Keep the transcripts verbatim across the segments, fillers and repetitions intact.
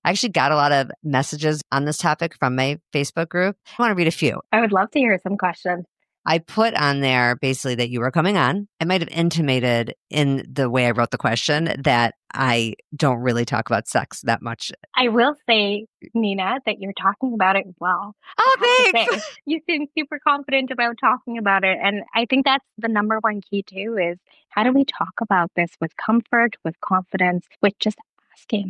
I actually got a lot of messages on this topic from my Facebook group. I want to read a few. I would love to hear some questions. I put on there basically that you were coming on. I might have intimated in the way I wrote the question that I don't really talk about sex that much. I will say, Nina, that you're talking about it well. Oh, thanks. You seem super confident about talking about it. And I think that's the number one key too, is how do we talk about this with comfort, with confidence, with just asking?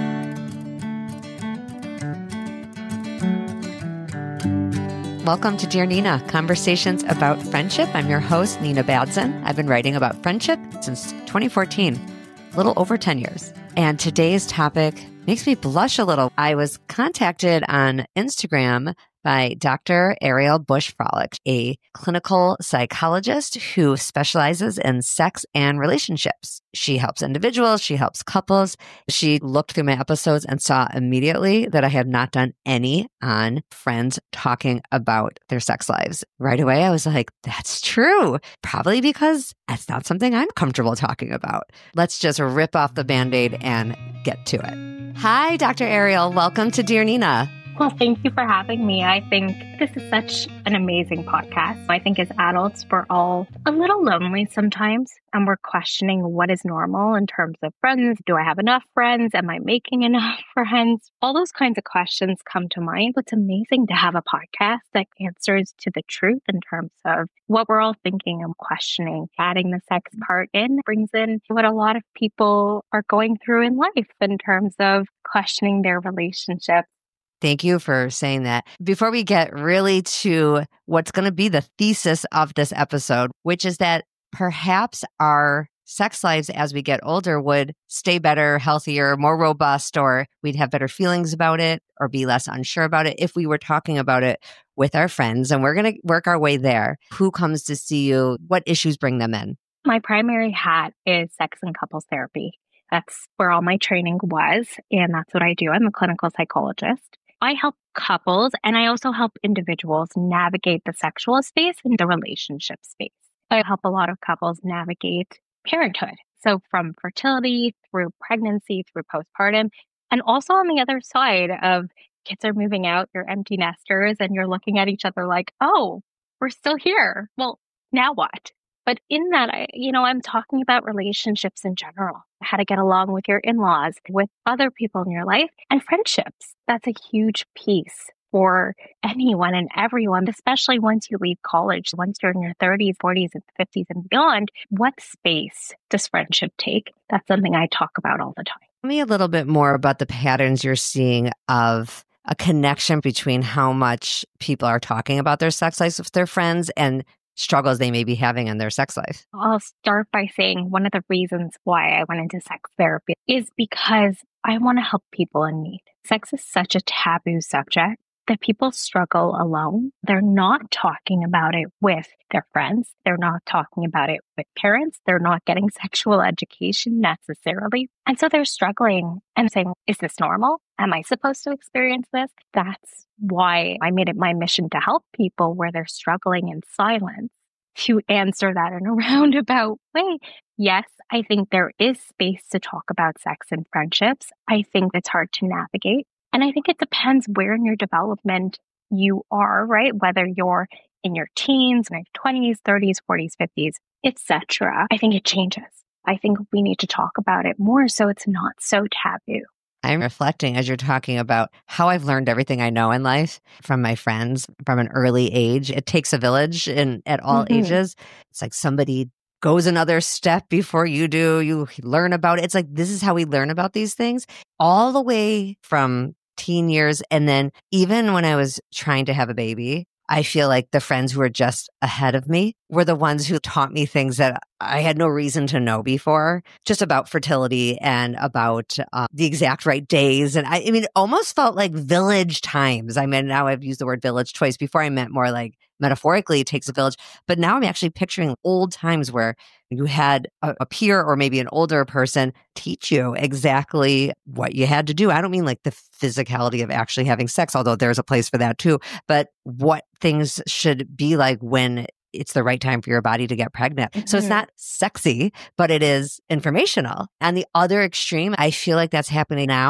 Welcome to Dear Nina, Conversations About Friendship. I'm your host, Nina Badzin. I've been writing about friendship since twenty fourteen, a little over ten years. And today's topic makes me blush a little. I was contacted on Instagram by Doctor Ariel Bush-Frolick, a clinical psychologist who specializes in sex and relationships. She helps individuals, she helps couples. She looked through my episodes and saw immediately that I had not done any on friends talking about their sex lives. Right away, I was like, that's true. Probably because that's not something I'm comfortable talking about. Let's just rip off the Band-Aid and get to it. Hi, Doctor Ariel. Welcome to Dear Nina. Well, thank you for having me. I think this is such an amazing podcast. I think as adults, we're all a little lonely sometimes, and we're questioning what is normal in terms of friends. Do I have enough friends? Am I making enough friends? All those kinds of questions come to mind. It's amazing to have a podcast that answers to the truth in terms of what we're all thinking and questioning. Adding the sex part in brings in what a lot of people are going through in life in terms of questioning their relationships. Thank you for saying that. Before we get really to what's going to be the thesis of this episode, which is that perhaps our sex lives as we get older would stay better, healthier, more robust, or we'd have better feelings about it or be less unsure about it if we were talking about it with our friends. And we're going to work our way there. Who comes to see you? What issues bring them in? My primary hat is sex and couples therapy. That's where all my training was. And that's what I do. I'm a clinical psychologist. I help couples and I also help individuals navigate the sexual space and the relationship space. I help a lot of couples navigate parenthood. So from fertility through pregnancy, through postpartum, and also on the other side of kids are moving out, you're empty nesters, and you're looking at each other like, oh, we're still here. Well, now what? But in that, I, you know, I'm talking about relationships in general, how to get along with your in-laws, with other people in your life, and friendships. That's a huge piece for anyone and everyone, especially once you leave college, once you're in your thirties, forties, and fifties and beyond. What space does friendship take? That's something I talk about all the time. Tell me a little bit more about the patterns you're seeing of a connection between how much people are talking about their sex lives with their friends and struggles they may be having in their sex life. I'll start by saying one of the reasons why I went into sex therapy is because I want to help people in need. Sex is such a taboo subject that people struggle alone. They're not talking about it with their friends. They're not talking about it with parents. They're not getting sexual education necessarily. And so they're struggling and saying, is this normal? Am I supposed to experience this? That's why I made it my mission to help people where they're struggling in silence to answer that in a roundabout way. Yes, I think there is space to talk about sex and friendships. I think it's hard to navigate. And I think it depends where in your development you are, right? Whether you're in your teens, in your twenties, thirties, forties, fifties, et cetera. I think it changes. I think we need to talk about it more so it's not so taboo. I'm reflecting as you're talking about how I've learned everything I know in life from my friends from an early age. It takes a village in at all mm-hmm. ages. It's like somebody goes another step before you do. You learn about it. It's like, this is how we learn about these things all the way from teen years. And then even when I was trying to have a baby, I feel like the friends who were just ahead of me were the ones who taught me things that I had no reason to know before, just about fertility and about uh, the exact right days. And I, I mean, it almost felt like village times. I mean, now I've used the word village twice. Before I meant more like metaphorically, it takes a village. But now I'm actually picturing old times where you had a, a peer or maybe an older person teach you exactly what you had to do. I don't mean like the physicality of actually having sex, although there's a place for that too, but what things should be like when it's the right time for your body to get pregnant. Mm-hmm. So it's not sexy, but it is informational. And the other extreme, I feel like that's happening now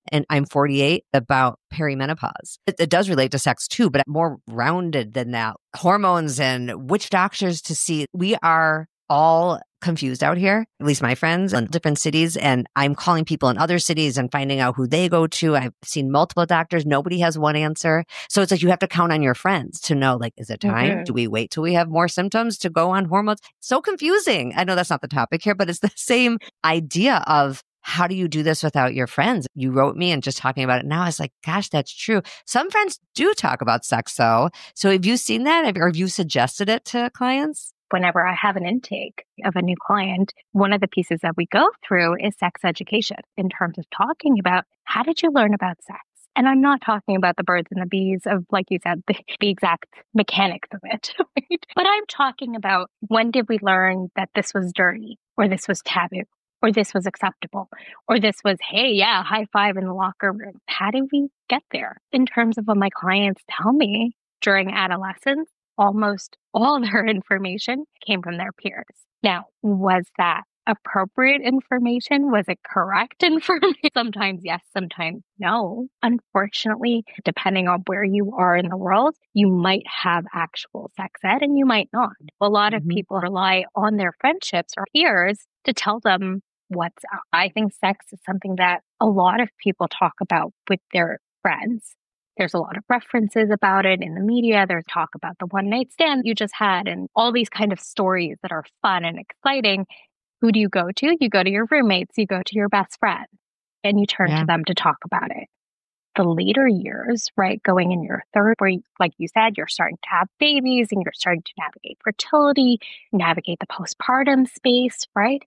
and I'm forty-eight about perimenopause. It, it does relate to sex too, but more rounded than that. Hormones and which doctors to see. We are all confused out here, at least my friends in different cities. And I'm calling people in other cities and finding out who they go to. I've seen multiple doctors. Nobody has one answer. So it's like you have to count on your friends to know, like, is it time? Mm-hmm. Do we wait till we have more symptoms to go on hormones? So confusing. I know that's not the topic here, but it's the same idea of how do you do this without your friends? You wrote me and just talking about it now, I was like, gosh, that's true. Some friends do talk about sex though. So have you seen that? Or have you suggested it to clients? Whenever I have an intake of a new client, one of the pieces that we go through is sex education in terms of talking about how did you learn about sex? And I'm not talking about the birds and the bees of, like you said, the, the exact mechanics of it, right? But I'm talking about when did we learn that this was dirty or this was taboo or this was acceptable or this was, hey, yeah, high five in the locker room. How did we get there? In terms of what my clients tell me during adolescence, almost all their information came from their peers. Now, was that appropriate information? Was it correct information? Sometimes yes, sometimes no. Unfortunately, depending on where you are in the world, you might have actual sex ed and you might not. A lot of Mhm. people rely on their friendships or peers to tell them what's up. I think sex is something that a lot of people talk about with their friends. There's a lot of references about it in the media. There's talk about the one night stand you just had and all these kind of stories that are fun and exciting. Who do you go to? You go to your roommates, you go to your best friend, and you turn Yeah. to them to talk about it. The later years, right, going in your third, where, like you said, you're starting to have babies and you're starting to navigate fertility, navigate the postpartum space, right?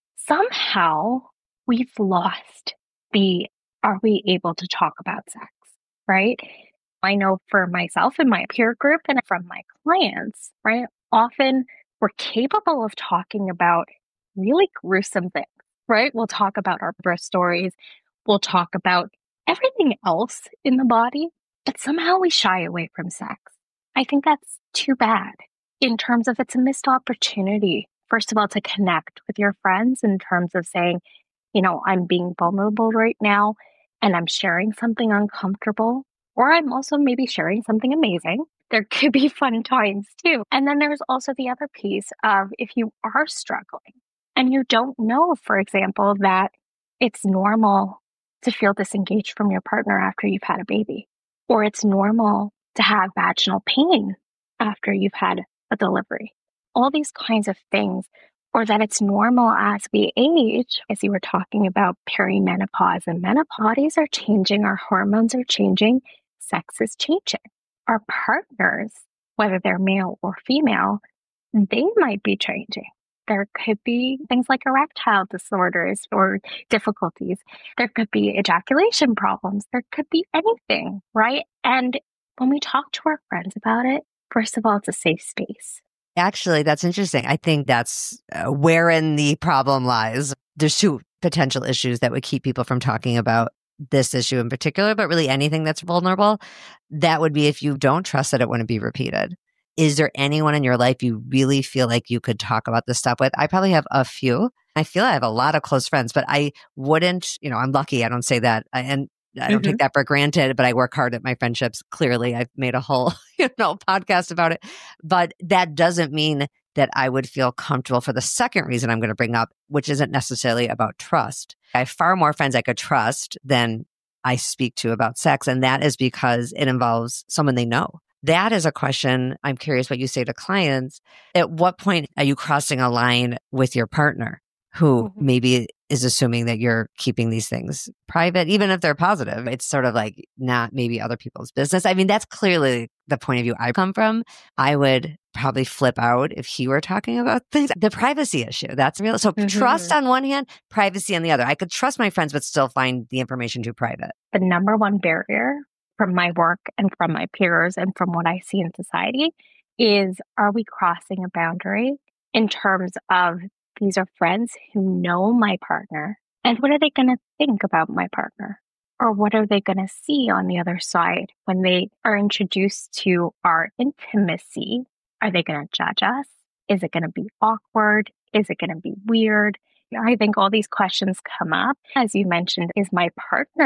Somehow we've lost the, are we able to talk about sex? Right? I know for myself and my peer group and from my clients, right? Often we're capable of talking about really gruesome things, right? We'll talk about our birth stories. We'll talk about everything else in the body, but somehow we shy away from sex. I think that's too bad in terms of it's a missed opportunity. First of all, to connect with your friends in terms of saying, you know, I'm being vulnerable right now and I'm sharing something uncomfortable, or I'm also maybe sharing something amazing. There could be fun times too. And then there's also the other piece of if you are struggling and you don't know, for example, that it's normal to feel disengaged from your partner after you've had a baby, or it's normal to have vaginal pain after you've had a delivery. All these kinds of things. Or that it's normal as we age, as you were talking about perimenopause and menopause, bodies are changing, our hormones are changing, sex is changing. Our partners, whether they're male or female, they might be changing. There could be things like erectile disorders or difficulties. There could be ejaculation problems. There could be anything, right? And when we talk to our friends about it, first of all, it's a safe space. Actually, that's interesting. I think that's uh, wherein the problem lies. There's two potential issues that would keep people from talking about this issue in particular, but really anything that's vulnerable. That would be if you don't trust that it wouldn't be repeated. Is there anyone in your life you really feel like you could talk about this stuff with? I probably have a few. I feel I have a lot of close friends, but I wouldn't, you know, I'm lucky. I don't say that. I, and I don't Mm-hmm. take that for granted, but I work hard at my friendships. Clearly, I've made a whole, you know, podcast about it. But that doesn't mean that I would feel comfortable for the second reason I'm going to bring up, which isn't necessarily about trust. I have far more friends I could trust than I speak to about sex. And that is because it involves someone they know. That is a question I'm curious what you say to clients. At what point are you crossing a line with your partner who Mm-hmm. maybe is assuming that you're keeping these things private, even if they're positive? It's sort of like not maybe other people's business. I mean, that's clearly the point of view I come from. I would probably flip out if he were talking about things. The privacy issue, that's real. So Mm-hmm. trust on one hand, privacy on the other. I could trust my friends, but still find the information too private. The number one barrier from my work and from my peers and from what I see in society is, are we crossing a boundary in terms of these are friends who know my partner, and what are they going to think about my partner? Or what are they going to see on the other side when they are introduced to our intimacy? Are they going to judge us? Is it going to be awkward? Is it going to be weird? I think all these questions come up. As you mentioned, is my partner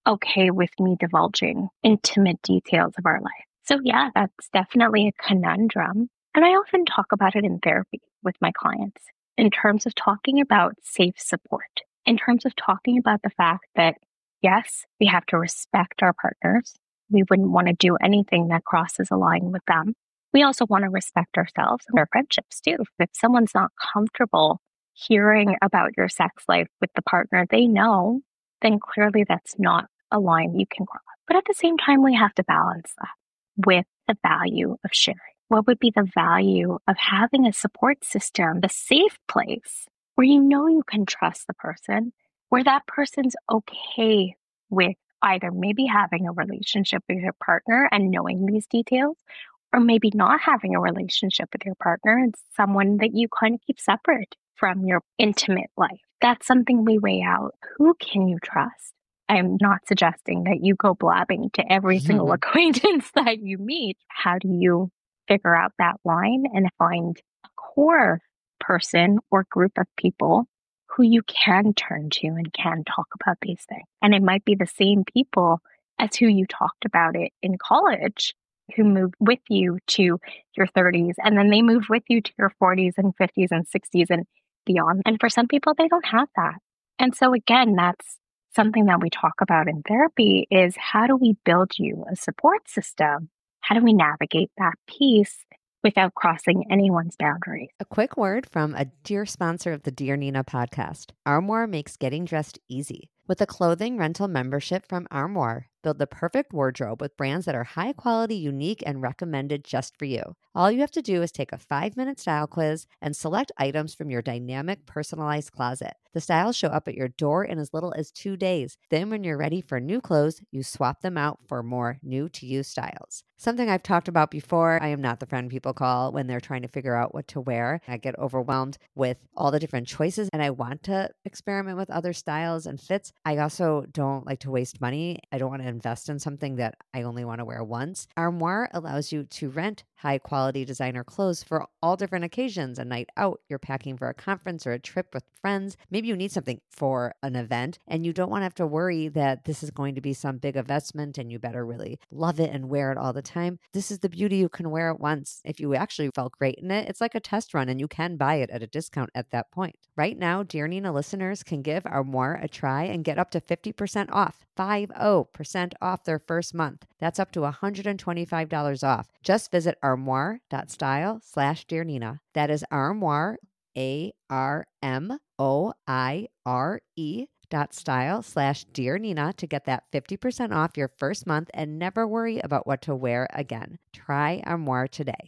okay with me divulging intimate details of our life. So yeah, that's definitely a conundrum. And I often talk about it in therapy with my clients in terms of talking about safe support, in terms of talking about the fact that, yes, we have to respect our partners. We wouldn't want to do anything that crosses a line with them. We also want to respect ourselves and our friendships too. If someone's not comfortable hearing about your sex life with the partner they know, then clearly that's not a line you can cross. But at the same time, we have to balance that with the value of sharing. What would be the value of having a support system, a safe place where you know you can trust the person, where that person's okay with either maybe having a relationship with your partner and knowing these details, or maybe not having a relationship with your partner and someone that you kind of keep separate from your intimate life. That's something we weigh out. Who can you trust? I'm not suggesting that you go blabbing to every single acquaintance that you meet. How do you figure out that line and find a core person or group of people who you can turn to and can talk about these things? And it might be the same people as who you talked about it in college, who moved with you to your thirties, and then they move with you to your forties and fifties and sixties and beyond. And for some people, they don't have that. And so again, that's something that we talk about in therapy is how do we build you a support system? How do we navigate that piece without crossing anyone's boundaries? A quick word from a dear sponsor of the Dear Nina podcast. Armoire makes getting dressed easy. With a clothing rental membership from Armoire, build the perfect wardrobe with brands that are high quality, unique, and recommended just for you. All you have to do is take a five-minute style quiz and select items from your dynamic, personalized closet. The styles show up at your door in as little as two days. Then when you're ready for new clothes, you swap them out for more new-to-you styles. Something I've talked about before, I am not the friend people call when they're trying to figure out what to wear. I get overwhelmed with all the different choices and I want to experiment with other styles and fits. I also don't like to waste money. I don't want to invest in something that I only want to wear once. Armoire allows you to rent high quality designer clothes for all different occasions. A night out, you're packing for a conference or a trip with friends. Maybe you need something for an event and you don't want to have to worry that this is going to be some big investment and you better really love it and wear it all the time. This is the beauty. You can wear it once. If you actually felt great in it, it's like a test run and you can buy it at a discount at that point. Right now, Dear Nina listeners can give Armoire a try and get up to fifty percent off, fifty percent off their first month. That's up to one hundred twenty-five dollars off. Just visit armoire.style slash Dear Nina. That is Armoire, A R M O I R E dot style slash Dear Nina to get that fifty percent off your first month and never worry about what to wear again. Try Armoire today.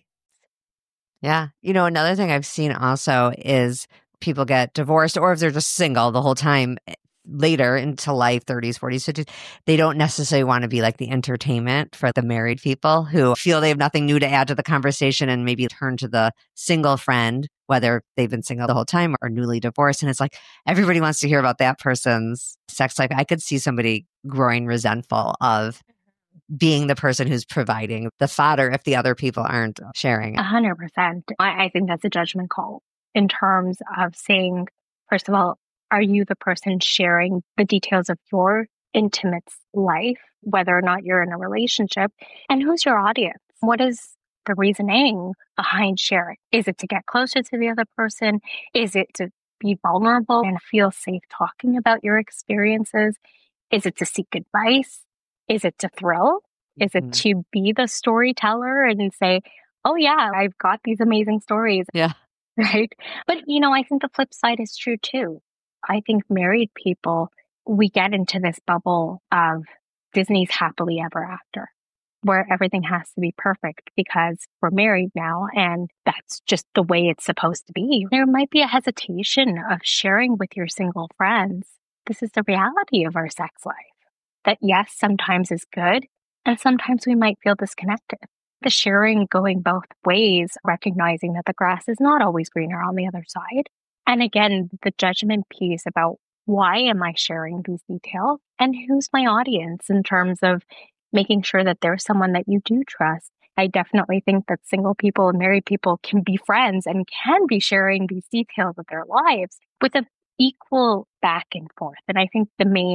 Yeah. You know, another thing I've seen also is people get divorced, or if they're just single the whole time later into life, thirties, forties, fifties, they don't necessarily want to be like the entertainment for the married people who feel they have nothing new to add to the conversation and maybe turn to the single friend, whether they've been single the whole time or newly divorced. And it's like, everybody wants to hear about that person's sex life. I could see somebody growing resentful of being the person who's providing the fodder if the other people aren't sharing. A hundred percent. I I think that's a judgment call in terms of saying, first of all, are you the person sharing the details of your intimate life, whether or not you're in a relationship? And who's your audience? What is the reasoning behind sharing? Is it to get closer to the other person? Is it to be vulnerable and feel safe talking about your experiences? Is it to seek advice? Is it to thrill? Is it Mm-hmm. to be the storyteller and say, oh yeah, I've got these amazing stories. Yeah. Right. But, you know, I think the flip side is true too. I think married people, we get into this bubble of Disney's happily ever after, where everything has to be perfect because we're married now and that's just the way it's supposed to be. There might be a hesitation of sharing with your single friends. This is the reality of our sex life. That yes, sometimes is good, and sometimes we might feel disconnected. The sharing going both ways, recognizing that the grass is not always greener on the other side. And again, the judgment piece about why am I sharing these details and who's my audience in terms of making sure that there's someone that you do trust. I definitely think that single people and married people can be friends and can be sharing these details of their lives with an equal back and forth. And I think the main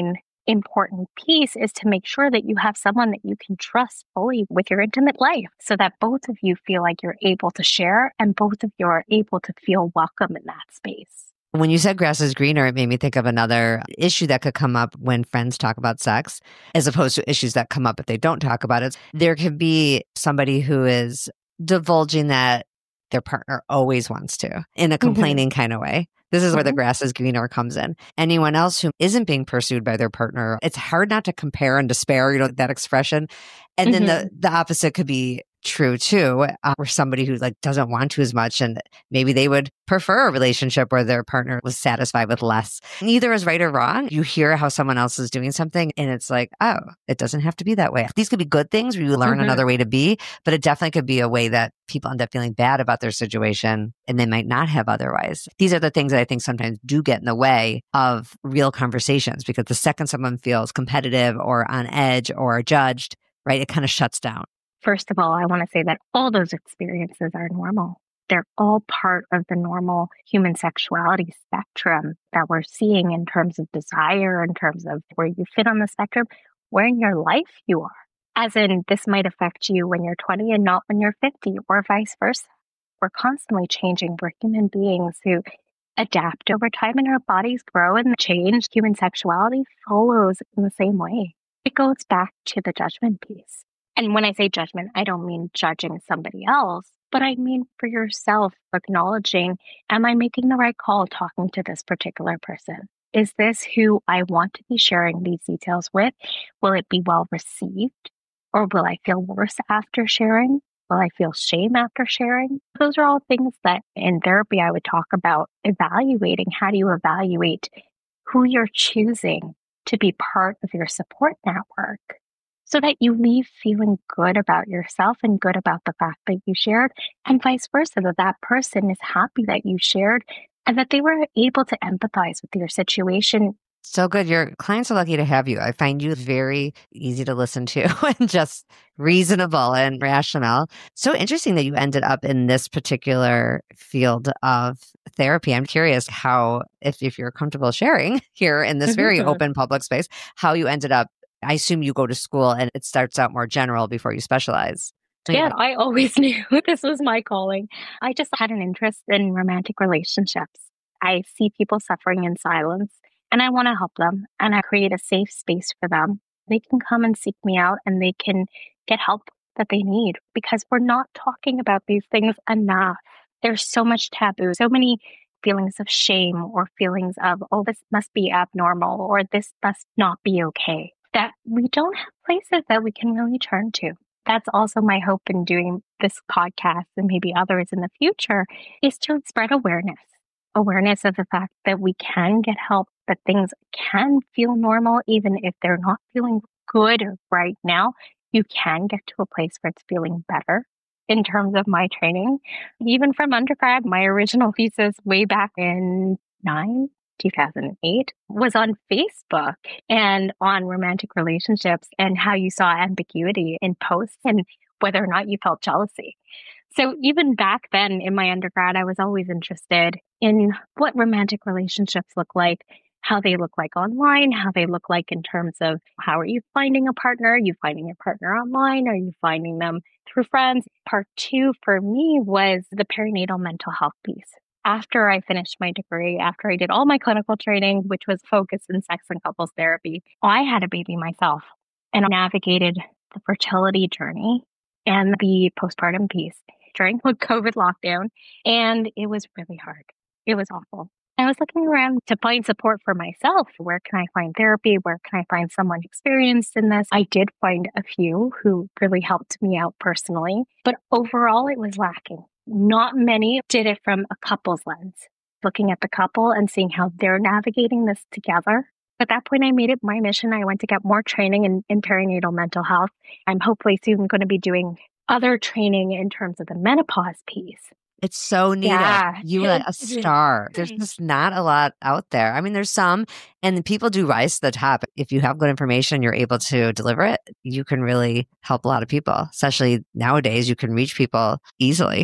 important piece is to make sure that you have someone that you can trust fully with your intimate life so that both of you feel like you're able to share and both of you are able to feel welcome in that space. When you said grass is greener, it made me think of another issue that could come up when friends talk about sex, as opposed to issues that come up if they don't talk about it. There could be somebody who is divulging that their partner always wants to in a complaining mm-hmm. kind of way. This is mm-hmm. where the grass is greener comes in. Anyone else who isn't being pursued by their partner, it's hard not to compare and despair, you know, that expression. And mm-hmm. then the, the opposite could be true too, uh, where somebody who like doesn't want to as much and maybe they would prefer a relationship where their partner was satisfied with less. Neither is right or wrong. You hear how someone else is doing something and it's like, oh, it doesn't have to be that way. These could be good things where you learn mm-hmm. another way to be, but it definitely could be a way that people end up feeling bad about their situation and they might not have otherwise. These are the things that I think sometimes do get in the way of real conversations, because the second someone feels competitive or on edge or judged, right, it kind of shuts down. First of all, I want to say that all those experiences are normal. They're all part of the normal human sexuality spectrum that we're seeing in terms of desire, in terms of where you fit on the spectrum, where in your life you are. As in, this might affect you when you're twenty and not when you're fifty, or vice versa. We're constantly changing. We're human beings who adapt over time, and our bodies grow and change. Human sexuality follows in the same way. It goes back to the judgment piece. And when I say judgment, I don't mean judging somebody else, but I mean for yourself, acknowledging, am I making the right call talking to this particular person? Is this who I want to be sharing these details with? Will it be well received? Or will I feel worse after sharing? Will I feel shame after sharing? Those are all things that in therapy I would talk about evaluating. How do you evaluate who you're choosing to be part of your support network, so that you leave feeling good about yourself and good about the fact that you shared, and vice versa, that that person is happy that you shared and that they were able to empathize with your situation. So good. Your clients are lucky to have you. I find you very easy to listen to and just reasonable and rational. So interesting that you ended up in this particular field of therapy. I'm curious how, if, if you're comfortable sharing here in this very open public space, how you ended up. I assume you go to school and it starts out more general before you specialize. So, yeah, yeah, I always knew this was my calling. I just had an interest in romantic relationships. I see people suffering in silence and I want to help them, and I create a safe space for them. They can come and seek me out and they can get help that they need, because we're not talking about these things enough. There's so much taboo, so many feelings of shame or feelings of, oh, this must be abnormal or this must not be okay, that we don't have places that we can really turn to. That's also my hope in doing this podcast and maybe others in the future, is to spread awareness. Awareness of the fact that we can get help, that things can feel normal, even if they're not feeling good right now. You can get to a place where it's feeling better. In terms of my training, even from undergrad, my original thesis way back in nine, two thousand eight was on Facebook and on romantic relationships and how you saw ambiguity in posts and whether or not you felt jealousy. So even back then in my undergrad, I was always interested in what romantic relationships look like, how they look like online, how they look like in terms of how are you finding a partner? Are you finding a partner online? Are you finding them through friends? Part two for me was the perinatal mental health piece. After I finished my degree, after I did all my clinical training, which was focused in sex and couples therapy, I had a baby myself and navigated the fertility journey and the postpartum piece during the COVID lockdown. And it was really hard. It was awful. I was looking around to find support for myself. Where can I find therapy? Where can I find someone experienced in this? I did find a few who really helped me out personally, but overall it was lacking. Not many did it from a couple's lens, looking at the couple and seeing how they're navigating this together. At that point, I made it my mission. I went to get more training in, in perinatal mental health. I'm hopefully soon going to be doing other training in terms of the menopause piece. It's so neat. Yeah. You are a star. There's just not a lot out there. I mean, there's some, and people do rise to the top. If you have good information, you're able to deliver it, you can really help a lot of people. Especially nowadays, you can reach people easily.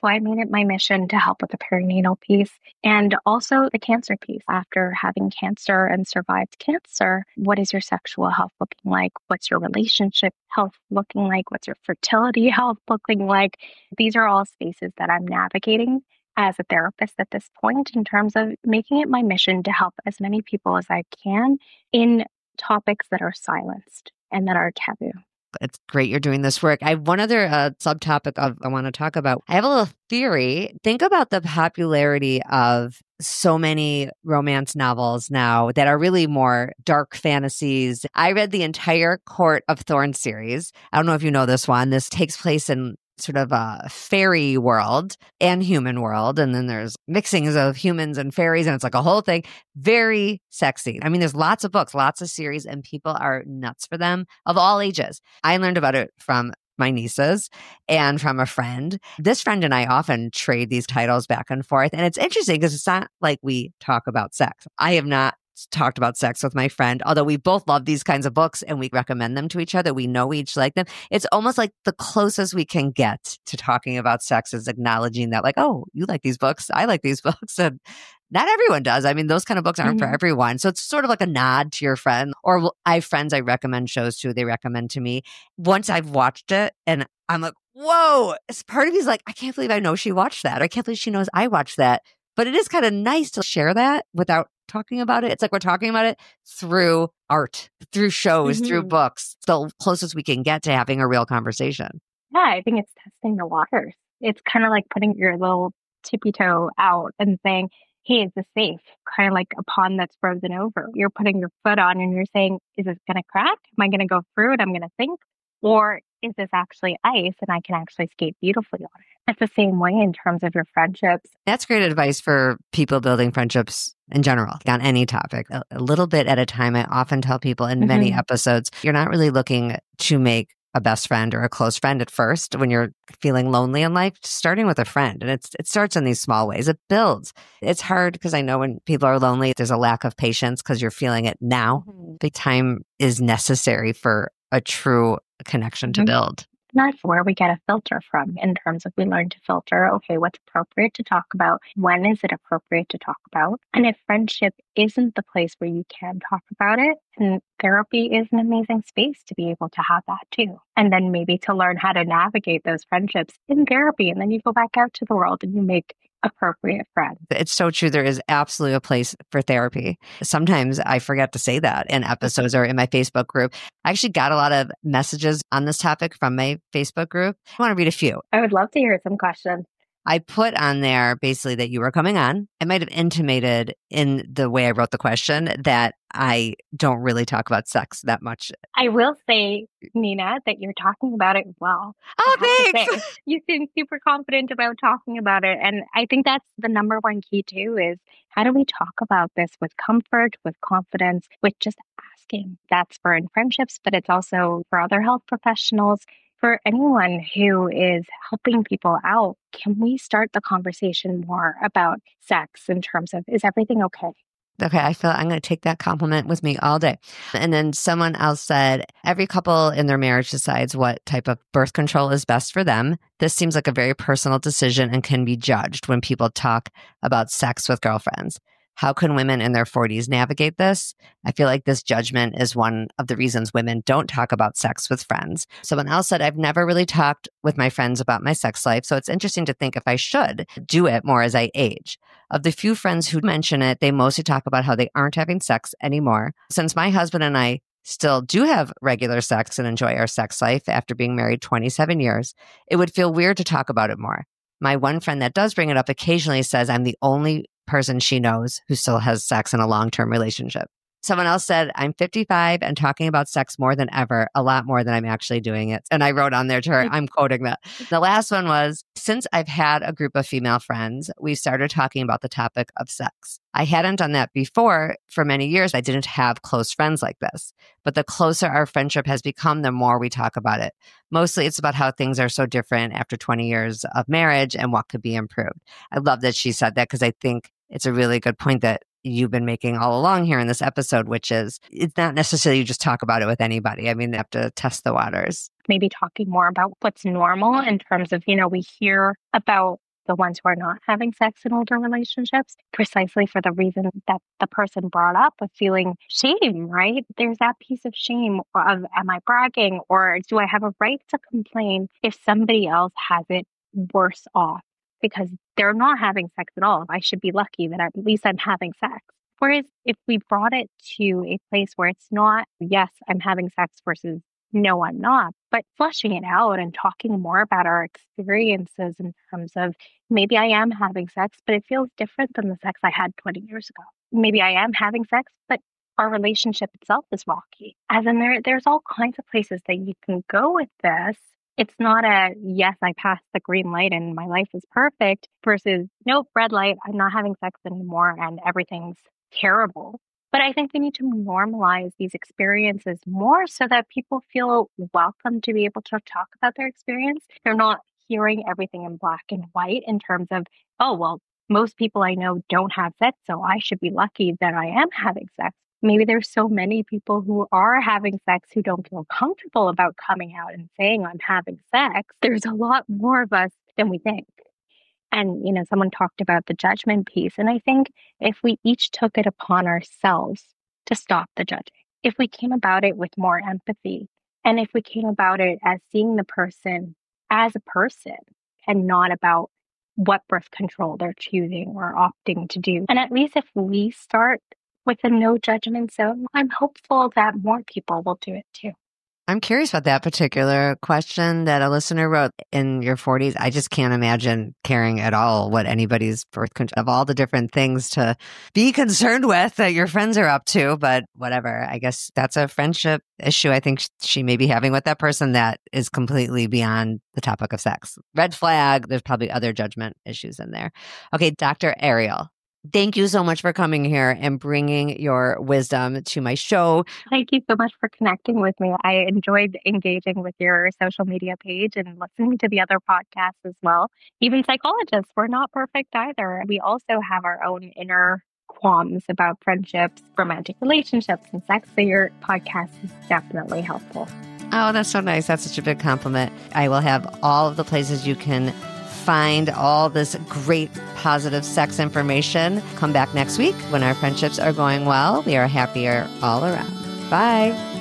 So I made it my mission to help with the perinatal piece and also the cancer piece. After having cancer and survived cancer, what is your sexual health looking like? What's your relationship health looking like? What's your fertility health looking like? These are all spaces that I'm navigating as a therapist at this point in terms of making it my mission to help as many people as I can in topics that are silenced and that are taboo. It's great you're doing this work. I have one other uh, subtopic of I want to talk about. I have a little theory. Think about the popularity of so many romance novels now that are really more dark fantasies. I read the entire Court of Thorns series. I don't know if you know this one. This takes place in sort of a fairy world and human world. And then there's mixings of humans and fairies, and it's like a whole thing. Very sexy. I mean, there's lots of books, lots of series, and people are nuts for them of all ages. I learned about it from my nieces and from a friend. This friend and I often trade these titles back and forth. And it's interesting because it's not like we talk about sex. I have not talked about sex with my friend, although we both love these kinds of books and we recommend them to each other. We know we each like them. It's almost like the closest we can get to talking about sex is acknowledging that, like, oh, you like these books. I like these books. And not everyone does. I mean, those kind of books aren't mm-hmm. for everyone. So it's sort of like a nod to your friend. Or I have friends I recommend shows to, they recommend to me. Once I've watched it and I'm like, whoa, it's part of me is like, I can't believe I know she watched that. I can't believe she knows I watched that. But it is kind of nice to share that without talking about it. It's like we're talking about it through art, through shows, mm-hmm. through books. It's the closest we can get to having a real conversation. Yeah, I think it's testing the waters. It's kind of like putting your little tippy toe out and saying, hey, is this safe? Kind of like a pond that's frozen over. You're putting your foot on and you're saying, is this going to crack? Am I going to go through it? I'm going to sink? Or is this actually ice and I can actually skate beautifully on it? It's the same way in terms of your friendships. That's great advice for people building friendships in general, on any topic. A, a little bit at a time. I often tell people in mm-hmm. many episodes, you're not really looking to make a best friend or a close friend at first when you're feeling lonely in life, starting with a friend. And it's it starts in these small ways. It builds. It's hard because I know when people are lonely, there's a lack of patience because you're feeling it now. Mm-hmm. Big time is necessary for a true connection to mm-hmm. build. That's where we get a filter from in terms of we learn to filter, okay, what's appropriate to talk about? When is it appropriate to talk about? And if friendship isn't the place where you can talk about it, then therapy is an amazing space to be able to have that too. And then maybe to learn how to navigate those friendships in therapy. And then you go back out to the world and you make appropriate friends. It's so true. There is absolutely a place for therapy. Sometimes I forget to say that in episodes or in my Facebook group. I actually got a lot of messages on this topic from my Facebook group. I want to read a few. I would love to hear some questions. I put on there basically that you were coming on. I might have intimated in the way I wrote the question that I don't really talk about sex that much. I will say, Nina, that you're talking about it well. Oh, thanks. You seem super confident about talking about it. And I think that's the number one key too, is how do we talk about this with comfort, with confidence, with just asking? That's for in friendships, but it's also for other health professionals. For anyone who is helping people out, can we start the conversation more about sex in terms of, is everything okay? Okay, I feel I'm going to take that compliment with me all day. And then someone else said, every couple in their marriage decides what type of birth control is best for them. This seems like a very personal decision and can be judged when people talk about sex with girlfriends. How can women in their forties navigate this? I feel like this judgment is one of the reasons women don't talk about sex with friends. Someone else said, I've never really talked with my friends about my sex life, so it's interesting to think if I should do it more as I age. Of the few friends who mention it, they mostly talk about how they aren't having sex anymore. Since my husband and I still do have regular sex and enjoy our sex life after being married twenty-seven years, it would feel weird to talk about it more. My one friend that does bring it up occasionally says I'm the only person she knows who still has sex in a long-term relationship. Someone else said, I'm fifty-five and talking about sex more than ever, a lot more than I'm actually doing it. And I wrote on there to her, I'm quoting that. The last one was, since I've had a group of female friends, we started talking about the topic of sex. I hadn't done that before. For many years, I didn't have close friends like this. But the closer our friendship has become, the more we talk about it. Mostly it's about how things are so different after twenty years of marriage and what could be improved. I love that she said that because I think it's a really good point that you've been making all along here in this episode, which is it's not necessarily you just talk about it with anybody. I mean, they have to test the waters. Maybe talking more about what's normal in terms of, you know, we hear about the ones who are not having sex in older relationships, precisely for the reason that the person brought up of feeling shame, right? There's that piece of shame of, am I bragging, or do I have a right to complain if somebody else has it worse off because they're not having sex at all? I should be lucky that at least I'm having sex. Whereas if we brought it to a place where it's not, yes, I'm having sex versus no, I'm not, but fleshing it out and talking more about our experiences in terms of maybe I am having sex, but it feels different than the sex I had twenty years ago. Maybe I am having sex, but our relationship itself is rocky. As in there, there's all kinds of places that you can go with this. It's not a, yes, I passed the green light and my life is perfect versus, nope, red light, I'm not having sex anymore and everything's terrible. But I think we need to normalize these experiences more so that people feel welcome to be able to talk about their experience. They're not hearing everything in black and white in terms of, oh, well, most people I know don't have sex, so I should be lucky that I am having sex. Maybe there's so many people who are having sex who don't feel comfortable about coming out and saying I'm having sex. There's a lot more of us than we think. And, you know, someone talked about the judgment piece. And I think if we each took it upon ourselves to stop the judging, if we came about it with more empathy, and if we came about it as seeing the person as a person and not about what birth control they're choosing or opting to do. And at least if we start with a no judgment zone, I'm hopeful that more people will do it too. I'm curious about that particular question that a listener wrote. In your forties, I just can't imagine caring at all what anybody's birth control, of all the different things to be concerned with that your friends are up to. But whatever, I guess that's a friendship issue I think she may be having with that person that is completely beyond the topic of sex. Red flag, there's probably other judgment issues in there. Okay, Doctor Ariel, thank you so much for coming here and bringing your wisdom to my show. Thank you so much for connecting with me. I enjoyed engaging with your social media page and listening to the other podcasts as well. Even psychologists, we're not perfect either. We also have our own inner qualms about friendships, romantic relationships, and sex. So your podcast is definitely helpful. Oh, that's so nice. That's such a big compliment. I will have all of the places you can find all this great positive sex information. Come back next week when our friendships are going well. We are happier all around. Bye.